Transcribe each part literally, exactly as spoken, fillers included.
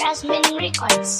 Rasmin Records.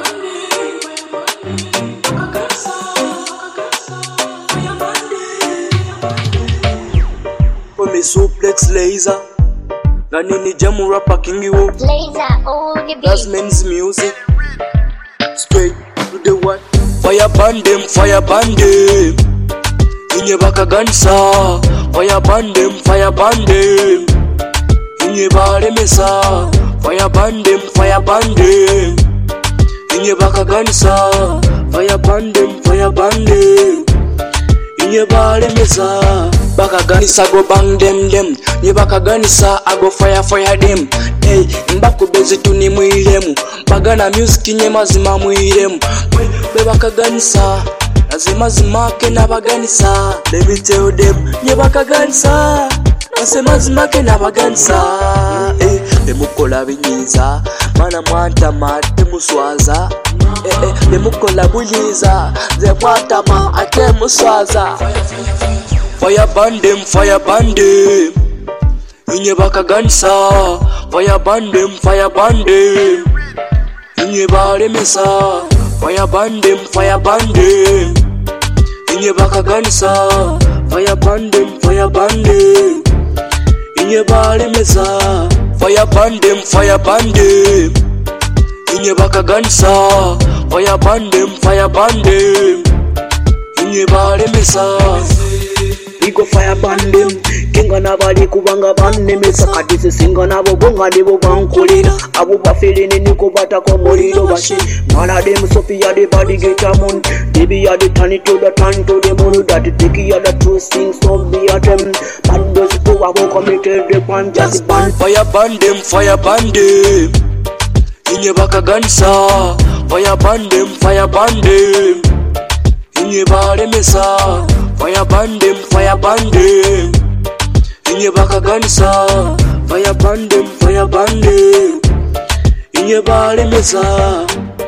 For me suplex laser, Ganini jamu rapper kingi wo. Laser all the beat. Rasmin's music, straight to the what? Fire band them, fire band them. Inye baka gansa, fire band them, fire band them. Inye bare mesa, fire band them, fire band them. Inye baka gansa, fire band them, fire band them. Inye bare mesa, baka ganisa go bang them them. Nye baka ganisa I go fire fire them. Hey, mbako bezi tuni muiremu. Bagana music nye mazima muiremu. Be baka ganisa lazima zimake na baganisa. Let me tell them nye baka ganisa lazima zimake na baganisa. Eh, lemukola binyiza mana mwanta mate muswaza. Eh, eh, lemukola bunyiza ze mwanta ma ate muswaza. Fire band them, fire band them. Inye baka gansa. Fire band them, fire band them. Inye bare mesa. Fire band them, fire band them. Inye baka gansa. Fire band them, fire band them. Inye bare mesa. Fire band them, fire band them. Inye baka gansa. Fire band them, fire band them. Inye bare mesa. Iko fire band them, kinga na bali kubanga bande mesa kadisi singa na bobonga debo bankulira abo bafilini niko bata ko moliro bashi mana dem Sophia de body get amon debi ya de turn it to the turn to the moon that tiki ya the true things of the atom but those who are committed the one just band fire band them, fire band them. Inye baka gansa, fire band them, fire band them. Inye bare mesa. Fire band them, fire band them. Inye baka gansa. Fire band them, fire band them. Inye bare mesa.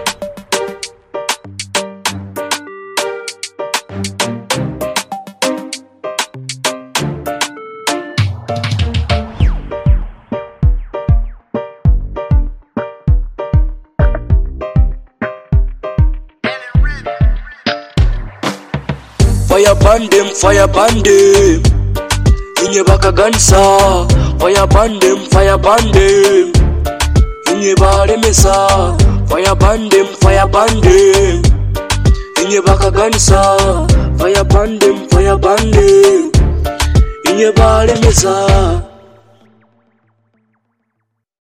Fire band them, fire band them. Inye baka gansa. Fire band them, fire band them. Inye bare mesa. Fire band them, fire band them. Inye baka gansa. Fire band them, fire band them. Inye bare mesa.